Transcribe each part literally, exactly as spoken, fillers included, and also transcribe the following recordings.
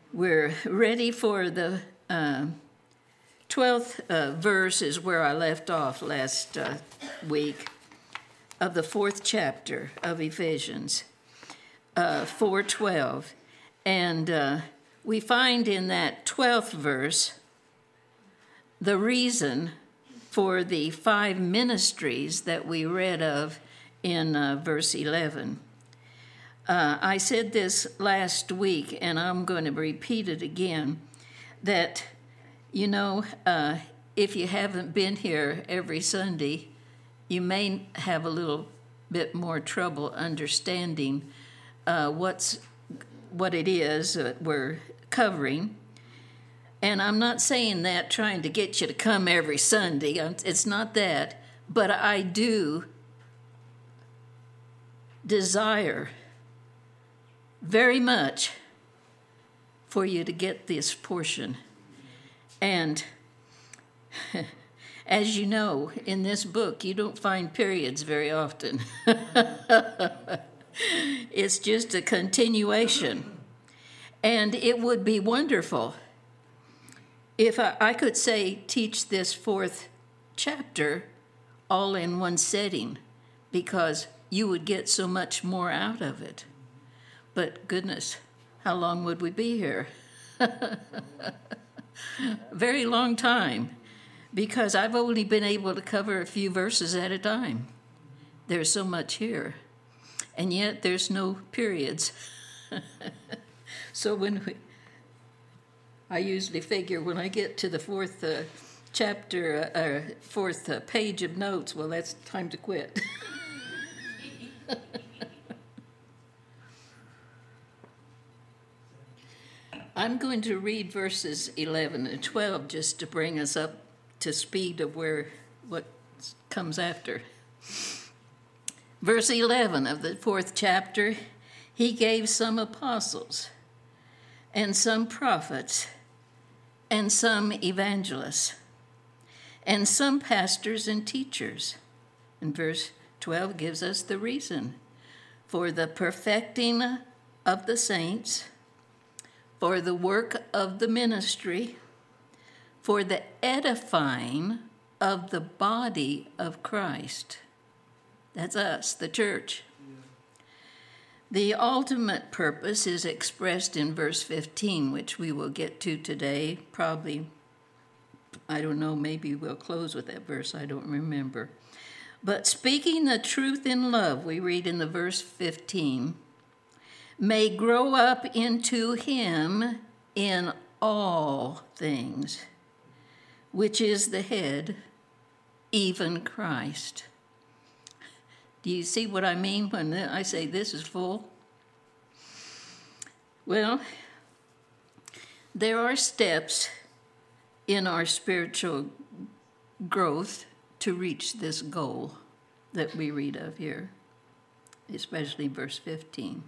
We're ready for the uh, twelfth uh, verse is where I left off last uh, week of the fourth chapter of Ephesians, uh, four twelve. And uh, we find in that twelfth verse the reason for the five ministries that we read of in uh, verse eleven. Uh, I said this last week, and I'm going to repeat it again, that, you know, uh, if you haven't been here every Sunday, you may have a little bit more trouble understanding uh, what's what it is that we're covering. And I'm not saying that trying to get you to come every Sunday. It's not that. But I do desire very much for you to get this portion. And as you know, in this book, you don't find periods very often. It's just a continuation. And it would be wonderful if I, I could say teach this fourth chapter all in one setting, because you would get so much more out of it. But goodness, how long would we be here? Very long time, because I've only been able to cover a few verses at a time. There's so much here, and yet there's no periods. So when we, I usually figure when I get to the fourth uh, chapter, uh, uh, fourth uh, page of notes, well, that's time to quit. I'm going to read verses eleven and twelve just to bring us up to speed of where what comes after. Verse eleven of the fourth chapter, he gave some apostles and some prophets and some evangelists and some pastors and teachers. And verse twelve gives us the reason for the perfecting of the saints, for the work of the ministry, for the edifying of the body of Christ. That's us, the church. The ultimate purpose is expressed in verse fifteen, which we will get to today. Probably, I don't know, maybe we'll close with that verse, I don't remember. But speaking the truth in love, we read in the verse fifteen, may grow up into him in all things, which is the head, even Christ. Do you see what I mean when I say this is full? Well, there are steps in our spiritual growth to reach this goal that we read of here, especially verse fifteen.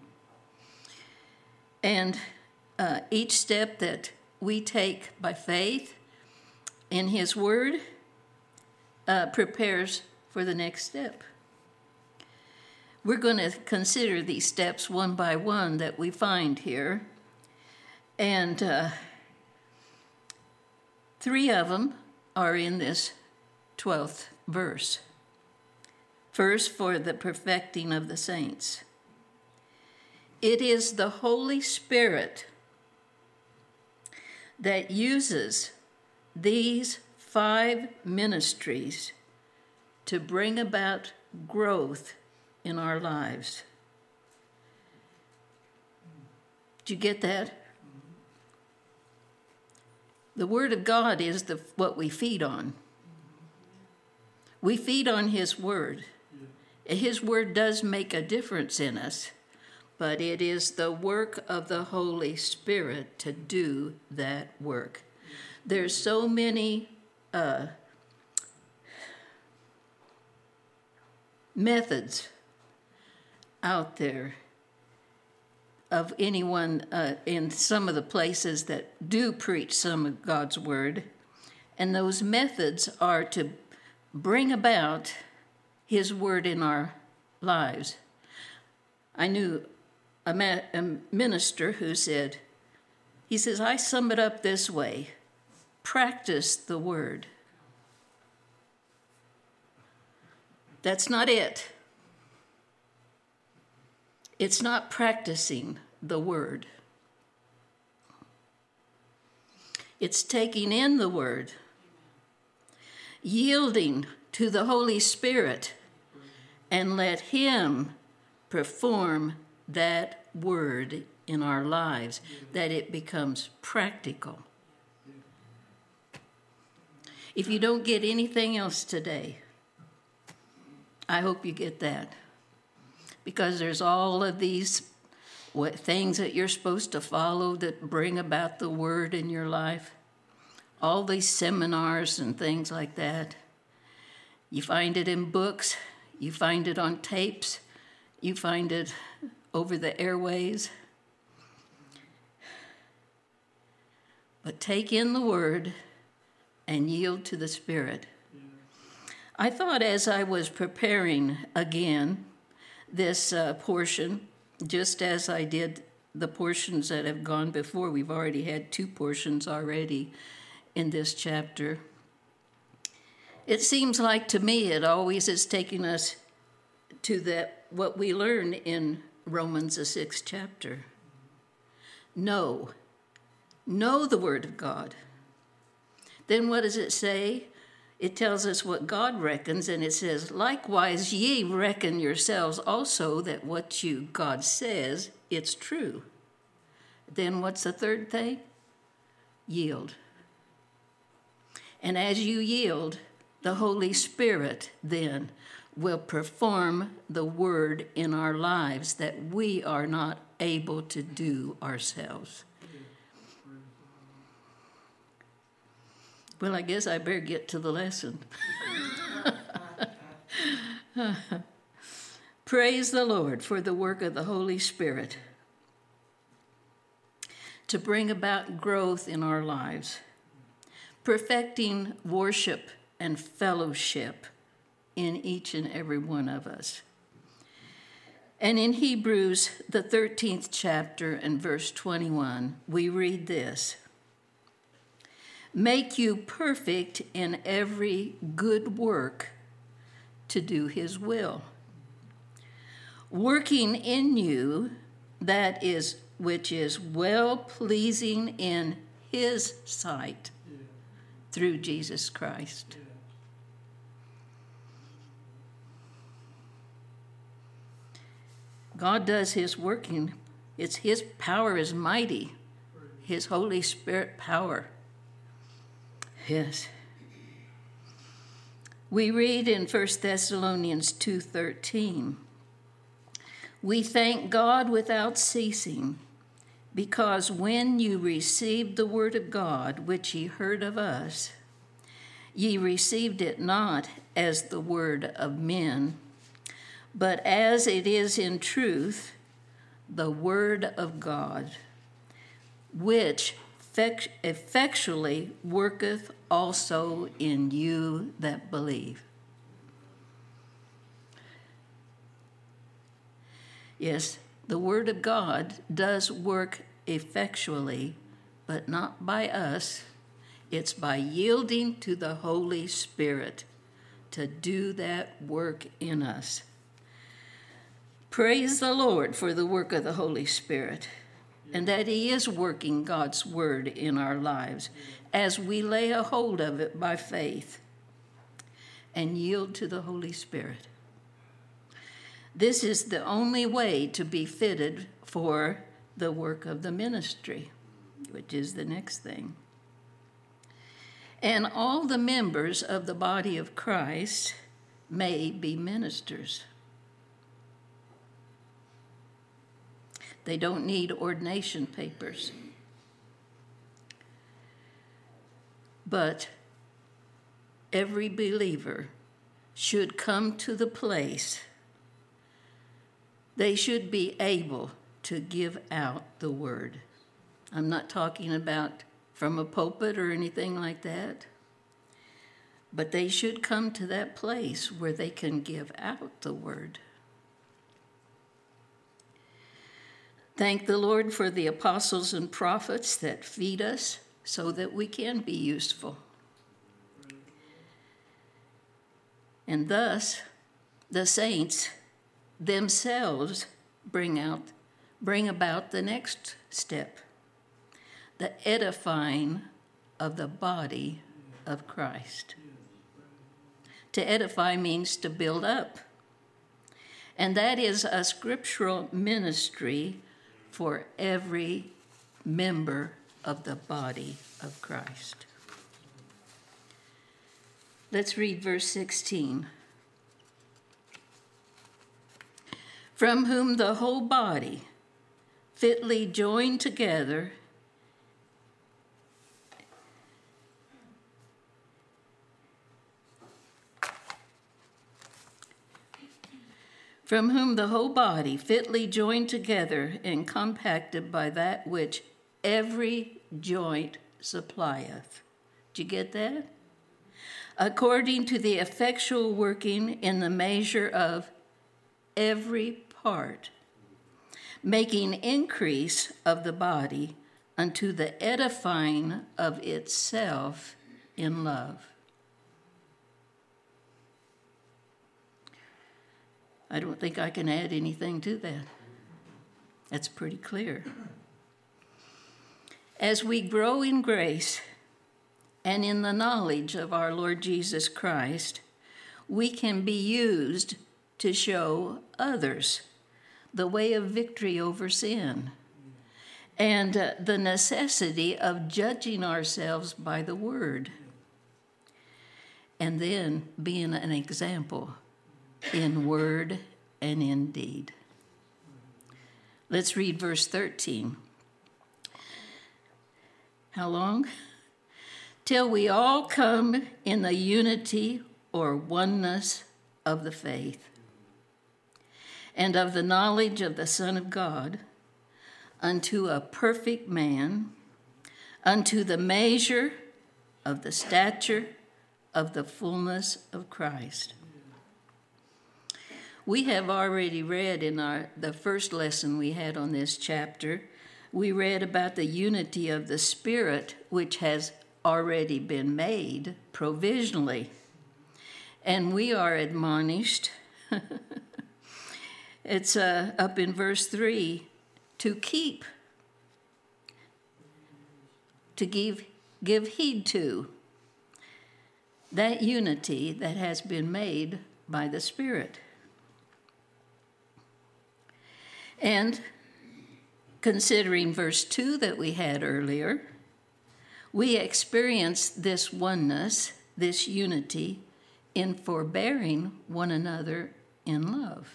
And uh, each step that we take by faith in his word uh, prepares for the next step. We're going to consider these steps one by one that we find here. And uh, three of them are in this twelfth verse. First, for the perfecting of the saints. It is the Holy Spirit that uses these five ministries to bring about growth in our lives. Did you get that? The Word of God is the what we feed on. We feed on His Word. His Word does make a difference in us, but it is the work of the Holy Spirit to do that work. There's so many uh, methods out there of anyone uh, in some of the places that do preach some of God's word, and those methods are to bring about his word in our lives. I knew a, ma- a minister who said He says, I sum it up this way: practice the word. That's not it. It's not practicing the word. It's taking in the word, yielding to the Holy Spirit, and let him perform that word in our lives, that it becomes practical. If you don't get anything else today, I hope you get that. Because there's all of these what, things that you're supposed to follow that bring about the word in your life. All these seminars and things like that. You find it in books. You find it on tapes. You find it over the airways. But take in the word and yield to the Spirit. I thought as I was preparing again this uh, portion, just as I did the portions that have gone before, we've already had two portions already in this chapter. It seems like to me it always is taking us to that what we learn in Romans, the sixth chapter. Know. Know the word of God. Then what does it say? It tells us what God reckons, and it says, likewise ye reckon yourselves also that what you God says, it's true. Then what's the third thing? Yield. And as you yield, the Holy Spirit then will perform the word in our lives that we are not able to do ourselves. Well, I guess I better get to the lesson. Praise the Lord for the work of the Holy Spirit to bring about growth in our lives, perfecting worship and fellowship in each and every one of us. And in Hebrews, the thirteenth chapter and verse twenty-one, we read this: make you perfect in every good work to do his will, working in you that is which is well pleasing in his sight through Jesus Christ. God does his working. It's his power is mighty. His Holy Spirit power. Yes. We read in First Thessalonians two thirteen, we thank God without ceasing, because when you received the word of God, which ye heard of us, ye received it not as the word of men, but as it is in truth, the word of God, which effectually worketh also in you that believe. Yes, the word of God does work effectually, but not by us. It's by yielding to the Holy Spirit to do that work in us. Praise the Lord for the work of the Holy Spirit, and that he is working God's word in our lives as we lay a hold of it by faith and yield to the Holy Spirit. This is the only way to be fitted for the work of the ministry, which is the next thing. And all the members of the body of Christ may be ministers. They don't need ordination papers. But every believer should come to the place they should be able to give out the word. I'm not talking about from a pulpit or anything like that, but they should come to that place where they can give out the word. Thank the Lord for the apostles and prophets that feed us so that we can be useful. And thus, the saints themselves bring out, bring about the next step, the edifying of the body of Christ. To edify means to build up. And that is a scriptural ministry for every member of the body of Christ. Let's read verse sixteen. From whom the whole body, fitly joined together, from whom the whole body, fitly joined together and compacted by that which every joint supplieth. Did you get that? According to the effectual working in the measure of every part, making increase of the body unto the edifying of itself in love. I don't think I can add anything to that. That's pretty clear. As we grow in grace and in the knowledge of our Lord Jesus Christ, we can be used to show others the way of victory over sin and uh, the necessity of judging ourselves by the word, and then being an example in word and in deed. Let's read verse thirteen. How long? Till we all come in the unity or oneness of the faith and of the knowledge of the Son of God, unto a perfect man, unto the measure of the stature of the fullness of Christ. We have already read in our the first lesson we had on this chapter, we read about the unity of the Spirit, which has already been made provisionally. And we are admonished, it's uh, up in verse three, to keep, to give, give heed to that unity that has been made by the Spirit. And considering verse two that we had earlier, we experience this oneness, this unity, in forbearing one another in love.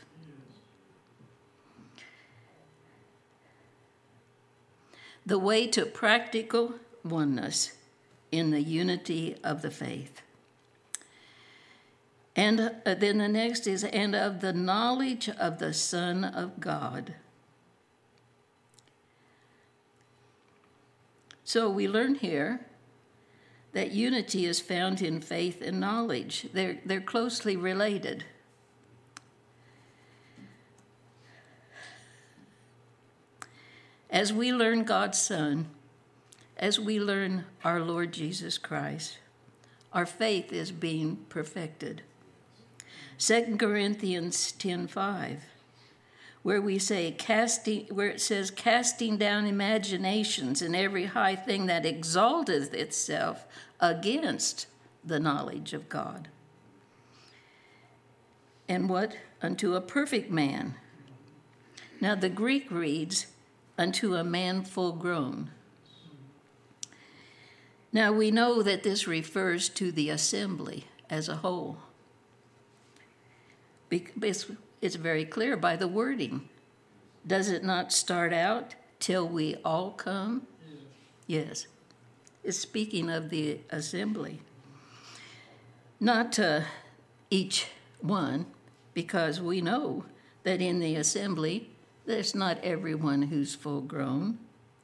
The way to practical oneness in the unity of the faith. And uh, then the next is, and of the knowledge of the Son of God. So we learn here that unity is found in faith and knowledge. They're, they're closely related. As we learn God's Son, as we learn our Lord Jesus Christ, our faith is being perfected. Second Corinthians ten five, where we say casting, where it says casting down imaginations and every high thing that exalteth itself against the knowledge of God. And what? Unto a perfect man. Now the Greek reads, unto a man full grown. Now we know that this refers to the assembly as a whole. It's, it's very clear by the wording. Does it not start out, till we all come? Yes. It's speaking of the assembly. Not uh, each one, because we know that in the assembly, there's not everyone who's full grown.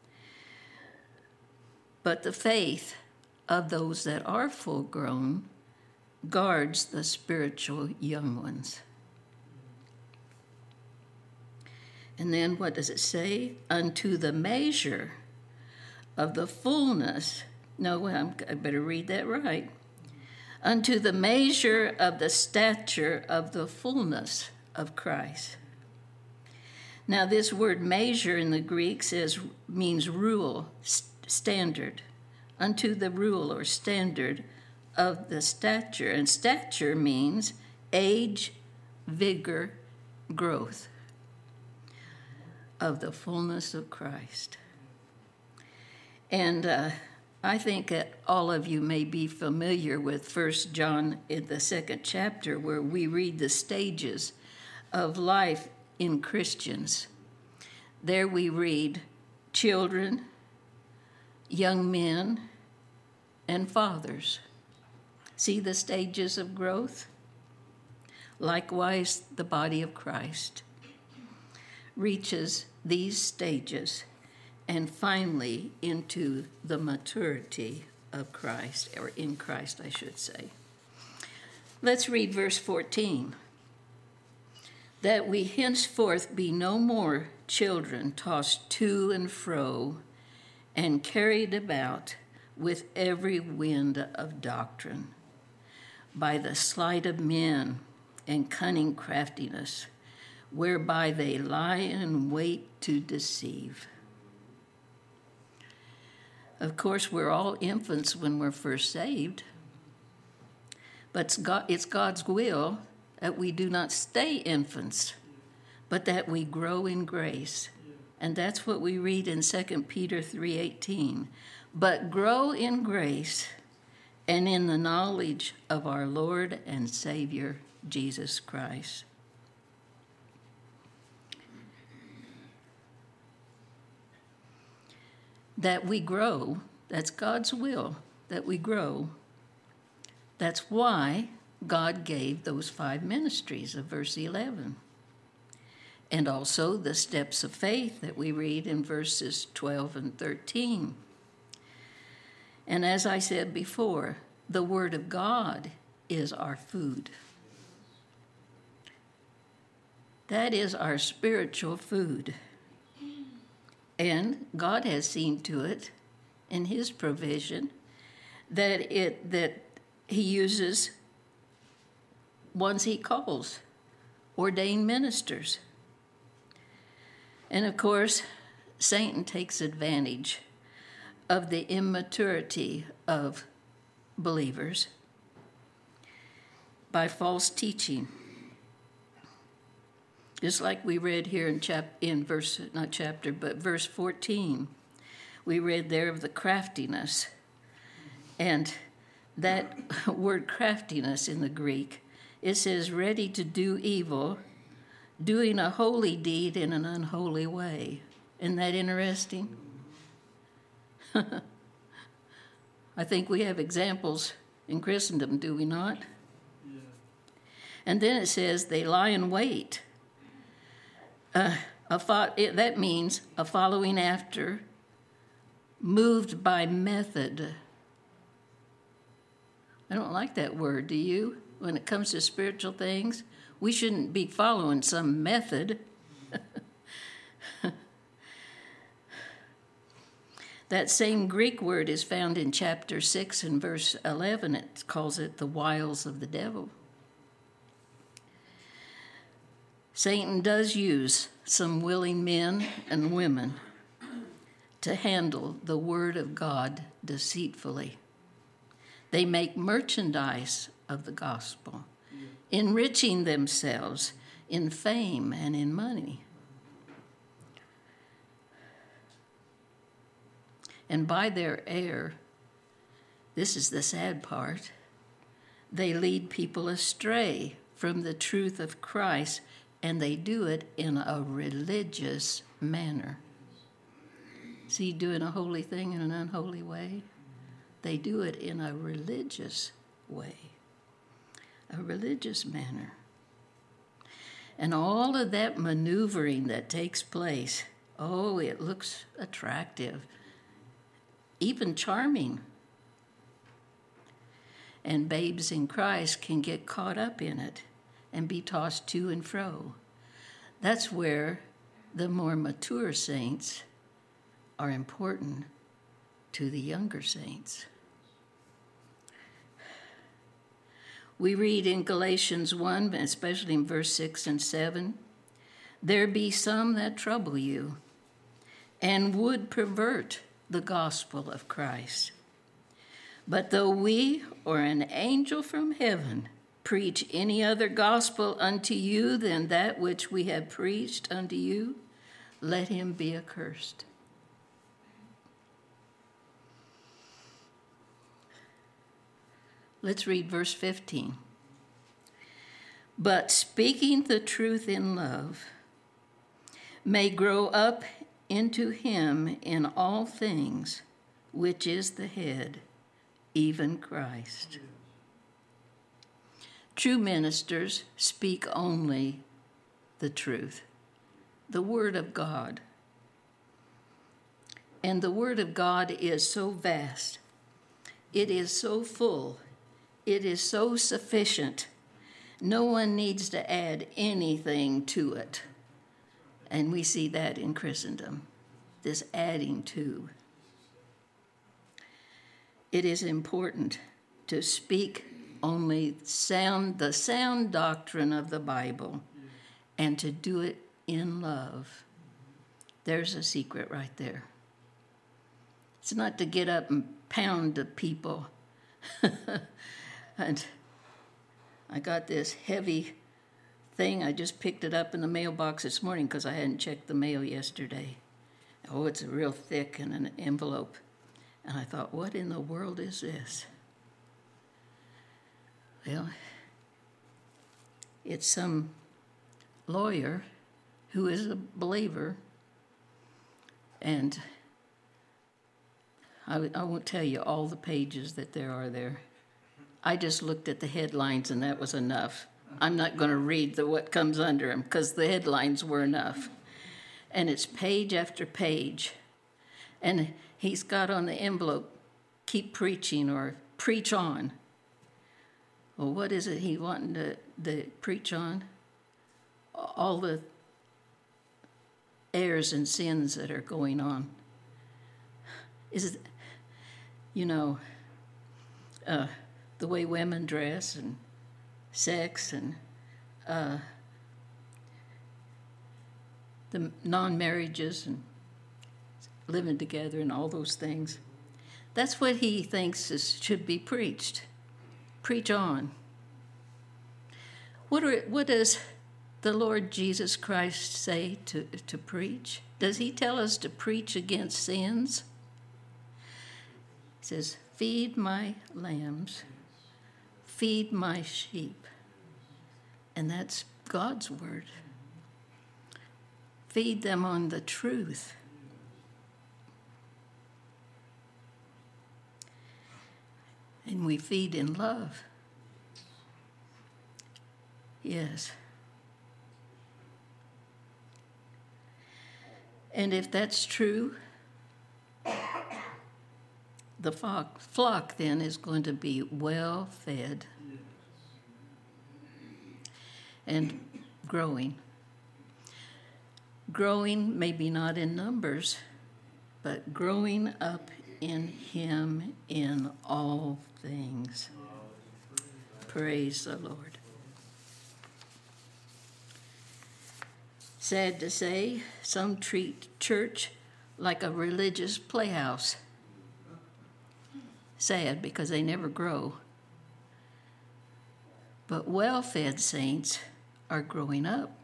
But the faith of those that are full grown guards the spiritual young ones. And then what does it say? Unto the measure of the fullness. No, I'm, I better read that right. Unto the measure of the stature of the fullness of Christ. Now, this word measure in the Greek says means rule, standard. Unto the rule or standard of the stature. And stature means age, vigor, growth of the fullness of Christ. And uh, I think that all of you may be familiar with First John in the second chapter, where we read the stages of life in Christians. There we read children, young men, and fathers. See the stages of growth? Likewise, the body of Christ reaches these stages and finally into the maturity of Christ, or in Christ, I should say. Let's read verse fourteen. That we henceforth be no more children tossed to and fro and carried about with every wind of doctrine, by the sleight of men and cunning craftiness, whereby they lie in wait to deceive. Of course, we're all infants when we're first saved, but it's, God, it's God's will that we do not stay infants, but that we grow in grace. And that's what we read in Second Peter three eighteen. But grow in grace and in the knowledge of our Lord and Savior, Jesus Christ. That we grow, that's God's will, that we grow. That's why God gave those five ministries of verse eleven. And also the steps of faith that we read in verses twelve and thirteen. And as I said before, the Word of God is our food. That is our spiritual food. And God has seen to it in his provision that it that he uses ones he calls ordained ministers. And of course, Satan takes advantage of the immaturity of believers by false teaching. Just like we read here in chap in verse, not chapter, but verse fourteen, we read there of the craftiness. And that word craftiness in the Greek, it says ready to do evil, doing a holy deed in an unholy way. Isn't that interesting? I think we have examples in Christendom, do we not? Yeah. And then it says they lie in wait. Uh, a fo- it, that means a following after, moved by method. I don't like that word, do you? When it comes to spiritual things, we shouldn't be following some method. That same Greek word is found in chapter six and verse eleven. It calls it the wiles of the devil. Satan does use some willing men and women to handle the word of God deceitfully. They make merchandise of the gospel, enriching themselves in fame and in money. And by their error, this is the sad part, they lead people astray from the truth of Christ, and they do it in a religious manner. See, doing a holy thing in an unholy way? They do it in a religious way, a religious manner. And all of that maneuvering that takes place, oh, it looks attractive, even charming. And babes in Christ can get caught up in it and be tossed to and fro. That's where the more mature saints are important to the younger saints. We read in Galatians one, especially in verse six and seven, there be some that trouble you and would pervert the gospel of Christ. But though we or an angel from heaven preach any other gospel unto you than that which we have preached unto you, let him be accursed. Let's read verse fifteen. But speaking the truth in love may grow up into him in all things, which is the head, even Christ. True ministers speak only the truth, the Word of God. And the Word of God is so vast, it is so full, it is so sufficient. No one needs to add anything to it. And we see that in Christendom, this adding to. It is important to speak only sound, the sound doctrine of the Bible, and to do it in love. There's a secret right there. It's not to get up and pound the people. And I got this heavy thing. I just picked it up in the mailbox this morning because I hadn't checked the mail yesterday. Oh, it's real thick in an envelope. And I thought, what in the world is this? Well, it's some lawyer who is a believer. And I, I won't tell you all the pages that there are there. I just looked at the headlines, and that was enough. I'm not going to read the what comes under them because the headlines were enough. And it's page after page. And he's got on the envelope, keep preaching or preach on. Well, what is it he wanting to, to preach on? All the errors and sins that are going on. Is it, you know, uh, the way women dress and sex and uh, the non-marriages and living together and all those things. That's what he thinks is, should be preached. Preach on. What, are, what does the Lord Jesus Christ say to, to preach? Does he tell us to preach against sins? He says, feed my lambs, feed my sheep. And that's God's word. Feed them on the truth. And we feed in love. Yes. And if that's true, the flock, flock then is going to be well fed and growing. Growing, maybe not in numbers, but growing up in him in all things. Praise the Lord. Sad to say, some treat church like a religious playhouse. Sad because they never grow. But well-fed saints are growing up.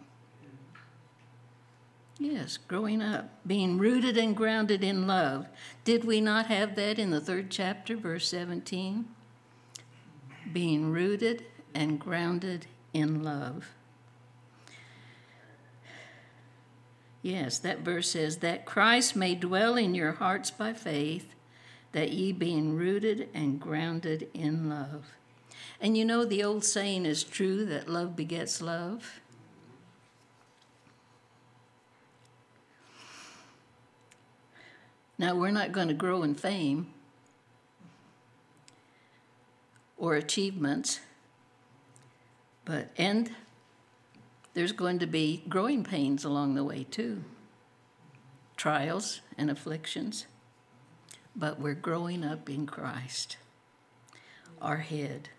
Yes, growing up, being rooted and grounded in love. Did we not have that in the third chapter, verse seventeen? Being rooted and grounded in love. Yes, that verse says, that Christ may dwell in your hearts by faith, that ye being rooted and grounded in love. And you know the old saying is true, that love begets love. Now, we're not going to grow in fame or achievements, but and there's going to be growing pains along the way too. trials and afflictions, but we're growing up in Christ, our head.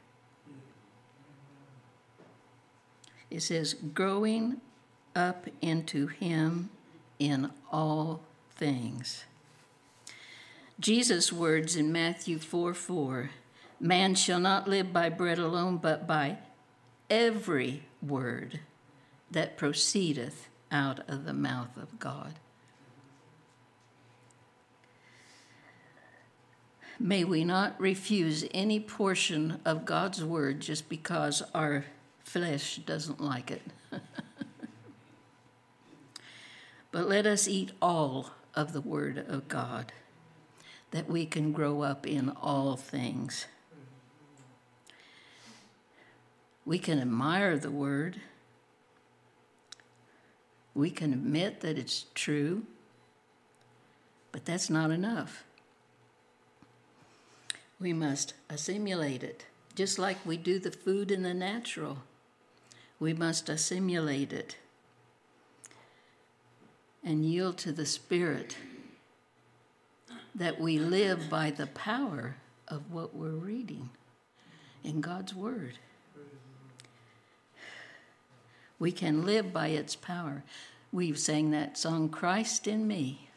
It says, growing up into him in all things. Jesus' words in Matthew four four, man shall not live by bread alone, but by every word that proceedeth out of the mouth of God. May we not refuse any portion of God's word just because our flesh doesn't like it. But let us eat all of the word of God, that we can grow up in all things. We can admire the word. We can admit that it's true, but that's not enough. We must assimilate it, just like we do the food in the natural. We must assimilate it and yield to the Spirit, that we live by the power of what we're reading in God's Word. We can live by its power. We've sang that song, Christ in Me.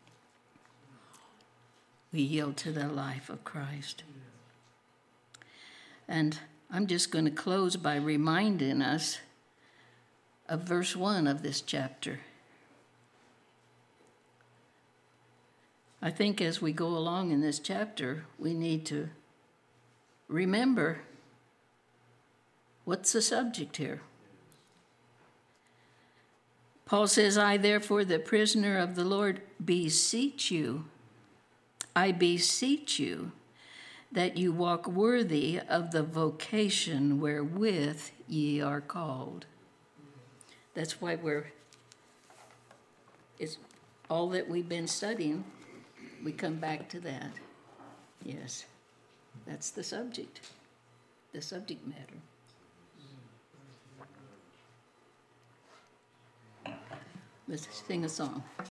We yield to the life of Christ. And I'm just going to close by reminding us of verse one of this chapter. I think as we go along in this chapter, we need to remember what's the subject here. Paul says, I therefore, the prisoner of the Lord, beseech you, I beseech you, that you walk worthy of the vocation wherewith ye are called. That's why we're, it's all that we've been studying. We come back to that. Yes, that's the subject, the subject matter. Let's sing a song.